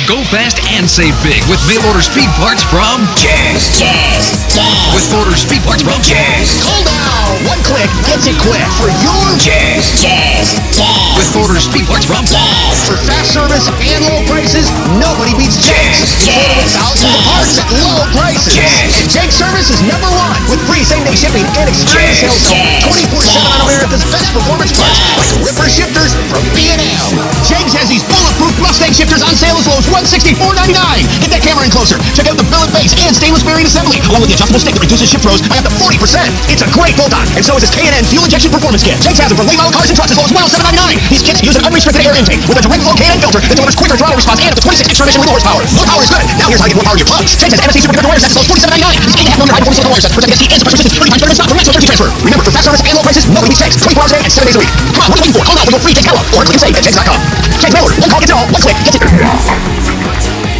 Go fast and save big with mail-order speed parts from Cheers. With order speed parts from Hold on. One click gets it quick for your With order speed parts from For fast service and low prices, nobody beats Jenks. Thousands of parts at low prices. And Jenks service is #1 with free same-day shipping and experience sales help 24/7 on America's best performance parts like Ripper shifters from B&M. Jenks has these bulletproof Mustang shifters on sale as low as $164.99. Get that camera in closer. Check out the billet base and stainless bearing assembly, along with the adjustable stick that reduces shift throws by up to 40%. It's a great bolt-on, and so is this K&N fuel injection performance kit. Jenks has them for late model cars and trucks as low as $107.99. These kits use an unrestricted air intake with a direct flow K&N filter that delivers quicker throttle response and up to 26-inch transmission with more horsepower. More power is good. Now here's how you get more power in your plugs. Jenks has MSC superconductor wire sets as low as $47.99. These 8.5mm high-performance wire sets protect against heat and suppress resistance 30 times better than stock for maximum energy transfer. Remember, for fast service and low prices, nobody beats Jenks. 24 hours a day and 7 days a week. Come on, what are you waiting for? Call now for your free Jenks catalog or click and save at Jenks.com. Jenks Mailer. One call gets it all. One click gets it.